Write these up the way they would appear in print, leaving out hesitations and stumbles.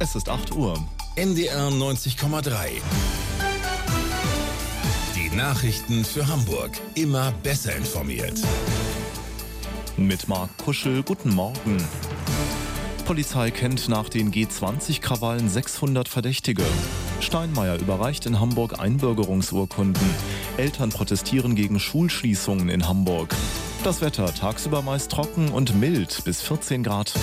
Es ist 8 Uhr. NDR 90,3. Die Nachrichten für Hamburg. Immer besser informiert. Mit Marc Kuschel, guten Morgen. Polizei kennt nach den G20-Krawallen 600 Verdächtige. Steinmeier überreicht in Hamburg Einbürgerungsurkunden. Eltern protestieren gegen Schulschließungen in Hamburg. Das Wetter tagsüber meist trocken und mild bis 14 Grad.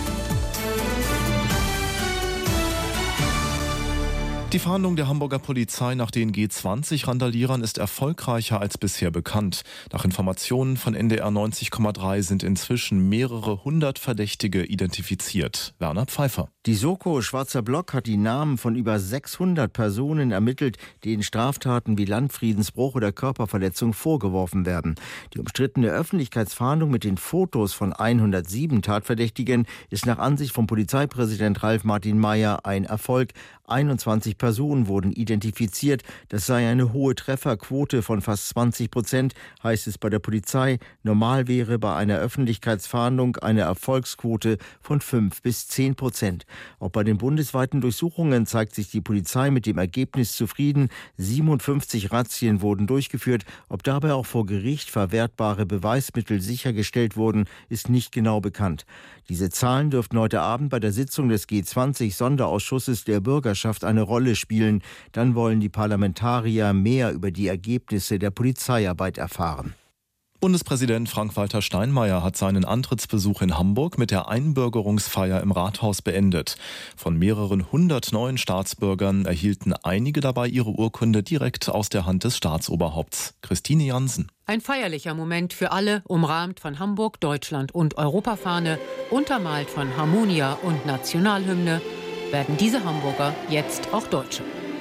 Die Fahndung der Hamburger Polizei nach den G20-Randalierern ist erfolgreicher als bisher bekannt. Nach Informationen von NDR 90,3 sind inzwischen mehrere hundert Verdächtige identifiziert. Werner Pfeiffer. Die Soko Schwarzer Block hat die Namen von über 600 Personen ermittelt, denen Straftaten wie Landfriedensbruch oder Körperverletzung vorgeworfen werden. Die umstrittene Öffentlichkeitsfahndung mit den Fotos von 107 Tatverdächtigen ist nach Ansicht von Polizeipräsident Ralf Martin Mayer ein Erfolg. 21 Personen wurden identifiziert. Das sei eine hohe Trefferquote von fast 20%, heißt es bei der Polizei. Normal wäre bei einer Öffentlichkeitsfahndung eine Erfolgsquote von 5-10%. Auch bei den bundesweiten Durchsuchungen zeigt sich die Polizei mit dem Ergebnis zufrieden. 57 Razzien wurden durchgeführt. Ob dabei auch vor Gericht verwertbare Beweismittel sichergestellt wurden, ist nicht genau bekannt. Diese Zahlen dürften heute Abend bei der Sitzung des G20-Sonderausschusses der Bürgerschaft eine Rolle spielen. Dann wollen die Parlamentarier mehr über die Ergebnisse der Polizeiarbeit erfahren. Bundespräsident Frank-Walter Steinmeier hat seinen Antrittsbesuch in Hamburg mit der Einbürgerungsfeier im Rathaus beendet. Von mehreren hundert neuen Staatsbürgern erhielten einige dabei ihre Urkunde direkt aus der Hand des Staatsoberhaupts. Christine Jansen. Ein feierlicher Moment für alle, umrahmt von Hamburg, Deutschland und Europafahne, untermalt von Harmonia und Nationalhymne, werden diese Hamburger jetzt auch Deutsche.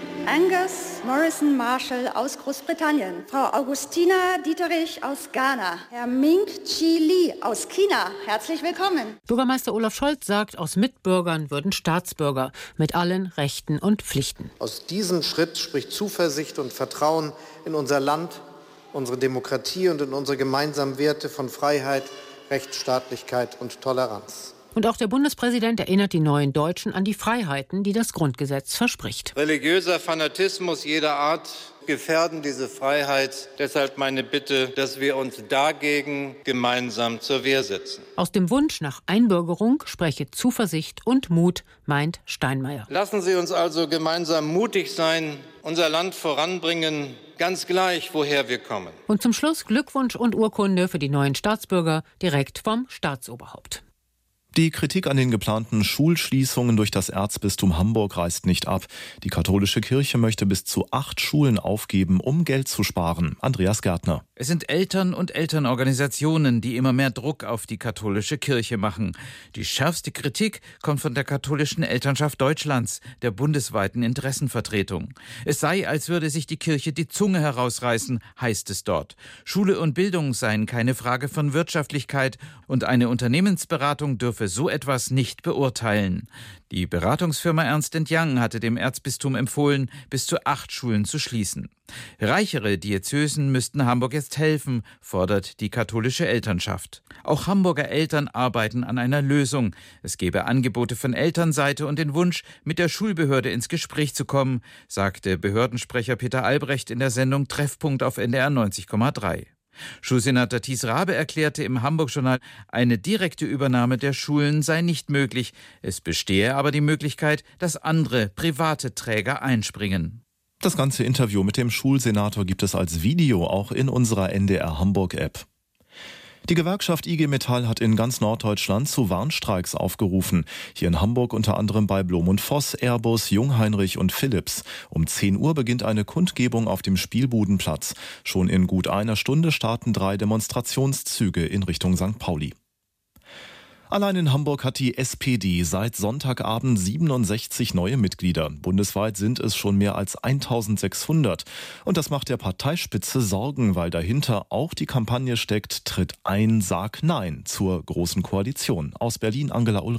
Angus Morrison Marshall aus Großbritannien, Frau Augustina Dieterich aus Ghana, Herr Ming Chi Lee aus China. Herzlich willkommen. Bürgermeister Olaf Scholz sagt, aus Mitbürgern würden Staatsbürger mit allen Rechten und Pflichten. Aus diesem Schritt spricht Zuversicht und Vertrauen in unser Land, unsere Demokratie und in unsere gemeinsamen Werte von Freiheit, Rechtsstaatlichkeit und Toleranz. Und auch der Bundespräsident erinnert die neuen Deutschen an die Freiheiten, die das Grundgesetz verspricht. Religiöser Fanatismus jeder Art gefährden diese Freiheit. Deshalb meine Bitte, dass wir uns dagegen gemeinsam zur Wehr setzen. Aus dem Wunsch nach Einbürgerung spreche Zuversicht und Mut, meint Steinmeier. Lassen Sie uns also gemeinsam mutig sein, unser Land voranbringen, ganz gleich, woher wir kommen. Und zum Schluss Glückwunsch und Urkunde für die neuen Staatsbürger direkt vom Staatsoberhaupt. Die Kritik an den geplanten Schulschließungen durch das Erzbistum Hamburg reißt nicht ab. Die katholische Kirche möchte bis zu 8 Schulen aufgeben, um Geld zu sparen. Andreas Gärtner. Es sind Eltern und Elternorganisationen, die immer mehr Druck auf die katholische Kirche machen. Die schärfste Kritik kommt von der katholischen Elternschaft Deutschlands, der bundesweiten Interessenvertretung. Es sei, als würde sich die Kirche die Zunge herausreißen, heißt es dort. Schule und Bildung seien keine Frage von Wirtschaftlichkeit und eine Unternehmensberatung dürfe so etwas nicht beurteilen. Die Beratungsfirma Ernst & Young hatte dem Erzbistum empfohlen, bis zu 8 Schulen zu schließen. Reichere Diözesen müssten Hamburg jetzt helfen, fordert die katholische Elternschaft. Auch Hamburger Eltern arbeiten an einer Lösung. Es gebe Angebote von Elternseite und den Wunsch, mit der Schulbehörde ins Gespräch zu kommen, sagte Behördensprecher Peter Albrecht in der Sendung Treffpunkt auf NDR 90,3. Schulsenator Thies Rabe erklärte im Hamburg-Journal, eine direkte Übernahme der Schulen sei nicht möglich. Es bestehe aber die Möglichkeit, dass andere private Träger einspringen. Das ganze Interview mit dem Schulsenator gibt es als Video auch in unserer NDR Hamburg-App. Die Gewerkschaft IG Metall hat in ganz Norddeutschland zu Warnstreiks aufgerufen. Hier in Hamburg unter anderem bei Blom & Voss, Airbus, Jungheinrich und Philips. Um 10 Uhr beginnt eine Kundgebung auf dem Spielbudenplatz. Schon in gut einer Stunde starten 3 Demonstrationszüge in Richtung St. Pauli. Allein in Hamburg hat die SPD seit Sonntagabend 67 neue Mitglieder. Bundesweit sind es schon mehr als 1600. Und das macht der Parteispitze Sorgen, weil dahinter auch die Kampagne steckt, Tritt ein, sag nein zur Großen Koalition. Aus Berlin Angela Ulrich.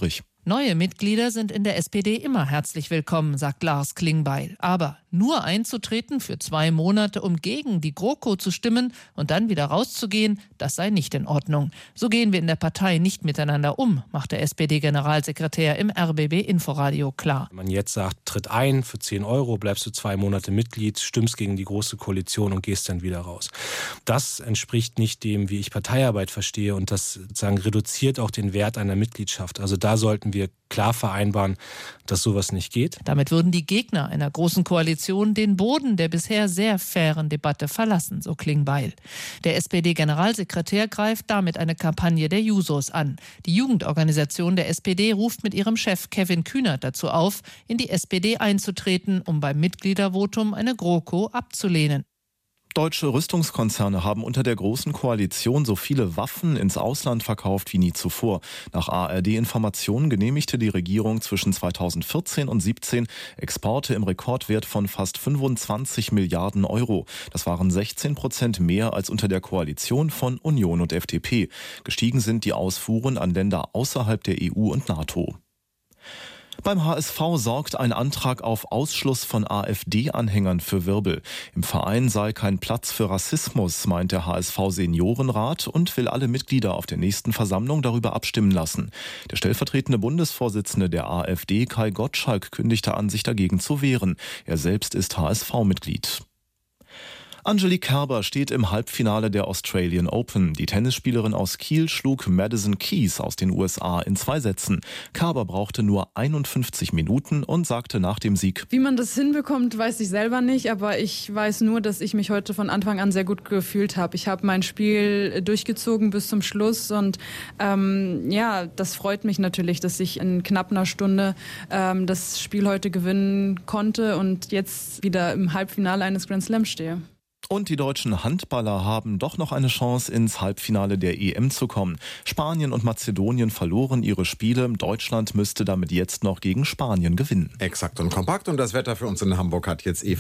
Neue Mitglieder sind in der SPD immer herzlich willkommen, sagt Lars Klingbeil. Aber nur einzutreten für 2 Monate, um gegen die GroKo zu stimmen und dann wieder rauszugehen, das sei nicht in Ordnung. So gehen wir in der Partei nicht miteinander um, macht der SPD-Generalsekretär im RBB-Inforadio klar. Wenn man jetzt sagt, tritt ein für 10 €, bleibst du 2 Monate Mitglied, stimmst gegen die Große Koalition und gehst dann wieder raus. Das entspricht nicht dem, wie ich Parteiarbeit verstehe, und das sozusagen reduziert auch den Wert einer Mitgliedschaft. Also da sollten wir klar vereinbaren, dass sowas nicht geht. Damit würden die Gegner einer großen Koalition den Boden der bisher sehr fairen Debatte verlassen, so Klingbeil. Der SPD-Generalsekretär greift damit eine Kampagne der Jusos an. Die Jugendorganisation der SPD ruft mit ihrem Chef Kevin Kühnert dazu auf, in die SPD einzutreten, um beim Mitgliedervotum eine GroKo abzulehnen. Deutsche Rüstungskonzerne haben unter der Großen Koalition so viele Waffen ins Ausland verkauft wie nie zuvor. Nach ARD-Informationen genehmigte die Regierung zwischen 2014 und 2017 Exporte im Rekordwert von fast 25 Milliarden €. Das waren 16% mehr als unter der Koalition von Union und FDP. Gestiegen sind die Ausfuhren an Länder außerhalb der EU und NATO. Beim HSV sorgt ein Antrag auf Ausschluss von AfD-Anhängern für Wirbel. Im Verein sei kein Platz für Rassismus, meint der HSV-Seniorenrat und will alle Mitglieder auf der nächsten Versammlung darüber abstimmen lassen. Der stellvertretende Bundesvorsitzende der AfD, Kai Gottschalk, kündigte an, sich dagegen zu wehren. Er selbst ist HSV-Mitglied. Angelique Kerber steht im Halbfinale der Australian Open. Die Tennisspielerin aus Kiel schlug Madison Keys aus den USA in 2 Sätzen. Kerber brauchte nur 51 Minuten und sagte nach dem Sieg: Wie man das hinbekommt, weiß ich selber nicht, aber ich weiß nur, dass ich mich heute von Anfang an sehr gut gefühlt habe. Ich habe mein Spiel durchgezogen bis zum Schluss und das freut mich natürlich, dass ich in knapp einer Stunde das Spiel heute gewinnen konnte und jetzt wieder im Halbfinale eines Grand Slams stehe. Und die deutschen Handballer haben doch noch eine Chance, ins Halbfinale der EM zu kommen. Spanien und Mazedonien verloren ihre Spiele. Deutschland müsste damit jetzt noch gegen Spanien gewinnen. Exakt und kompakt. Und das Wetter für uns in Hamburg hat jetzt Eva